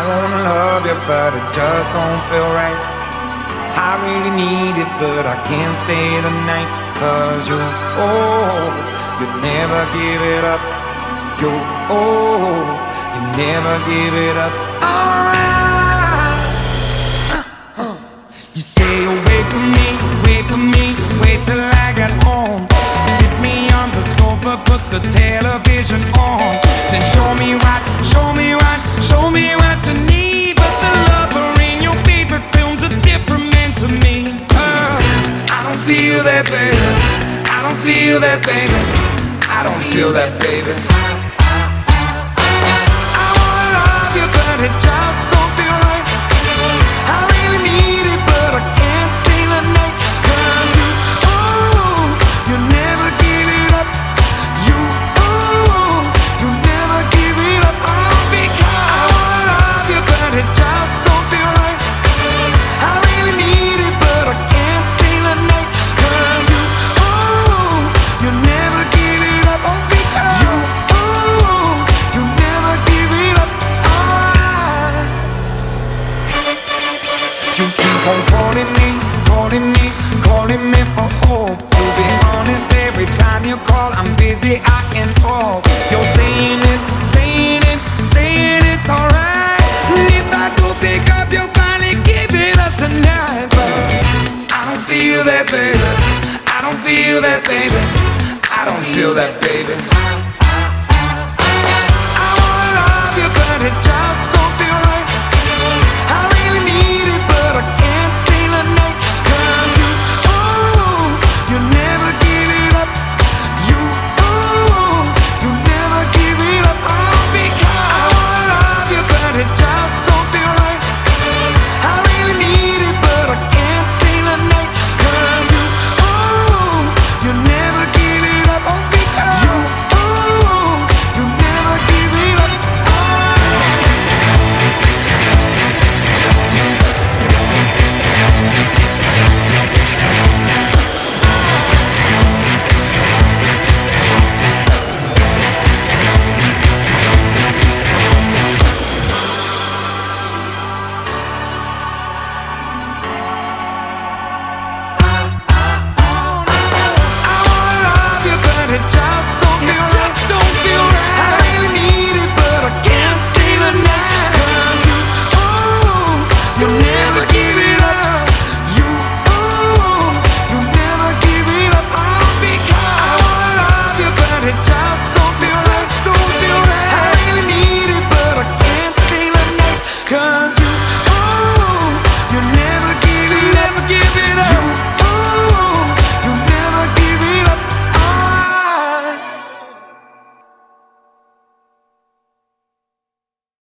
wanna love you, but it just don't feel right. I really need it, but I can't stay the night. 'Cause you never give it up. You never give it up. You say you'll wait for me, wait till I get home. Sit me on the sofa, put the television on. Then show me what you need. But the lover in your favorite film's a different man to me. I don't feel that, baby. I don't feel that, baby. I don't feel that, baby. I wanna love you, but it just don't feel right. I really need it, but I can't stay the night. 'Cause you never give it up. You never give it up. Oh, because I wanna love you, but it just don't feel right. I really need it, but I can't stay the night. 'Cause you never give it up. Oh, because you never give it up. You keep on calling me for hope. To be honest, every time you call, I'm busy, I can't talk. You're saying it's alright. And if I do pick up, you'll finally give it up tonight. But I don't feel that, baby. I don't feel that, baby. I don't feel that, baby. I wanna love you, but it just